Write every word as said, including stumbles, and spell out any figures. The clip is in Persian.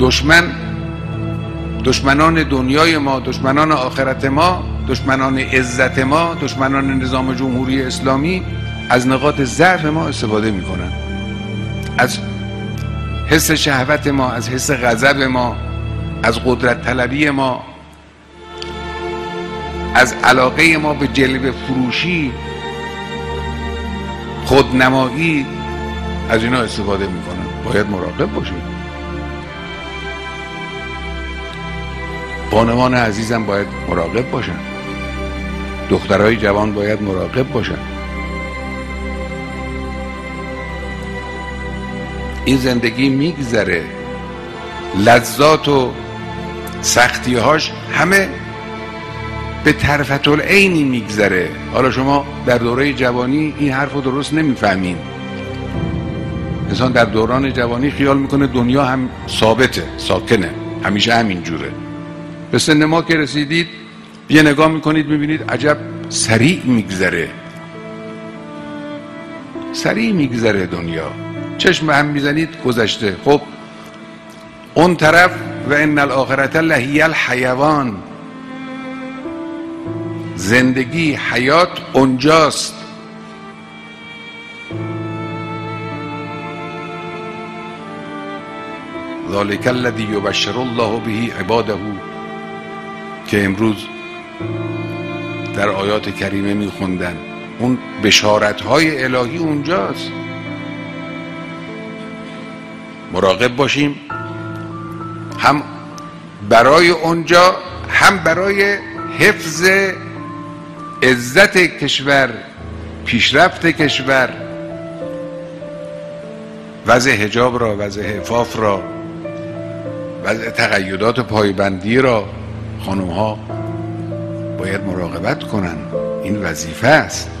دشمن، دشمنان دنیای ما، دشمنان آخرت ما، دشمنان عزت ما، دشمنان نظام جمهوری اسلامی از نقاط ضعف ما استفاده میکنن، از حس شهوت ما، از حس غضب ما، از قدرت طلبی ما، از علاقه ما به جلوه فروشی، خودنمایی، از اینا استفاده میکنن. باید مراقب باشید. بانوان عزیزم باید مراقب باشن، دخترای جوان باید مراقب باشن. این زندگی میگذره، لذات و سختیهاش همه به طرفت العینی میگذره. حالا شما در دوره جوانی این حرف رو درست نمیفهمین. انسان در دوران جوانی خیال میکنه دنیا هم ثابته، ساکنه، همیشه همین جوره. به سن ما که رسیدید یه نگاه میکنید میبینید عجب سریع میگذره، سریع میگذره دنیا. چشم هم میزنید گذشته. خب اون طرف و ان الاخرة لهی الحیوان، زندگی، حیات اونجاست. ذالک الذی یبشر الله به عباده، که امروز در آیات کریمه میخوندن، اون بشارت‌های الهی اونجاست. مراقب باشیم، هم برای اونجا، هم برای حفظ عزت کشور، پیشرفت کشور، وضع حجاب را، وضع حفاف را، وضع تقیدات پایبندی را خانم ها باید مراقبت کنن. این وظیفه است.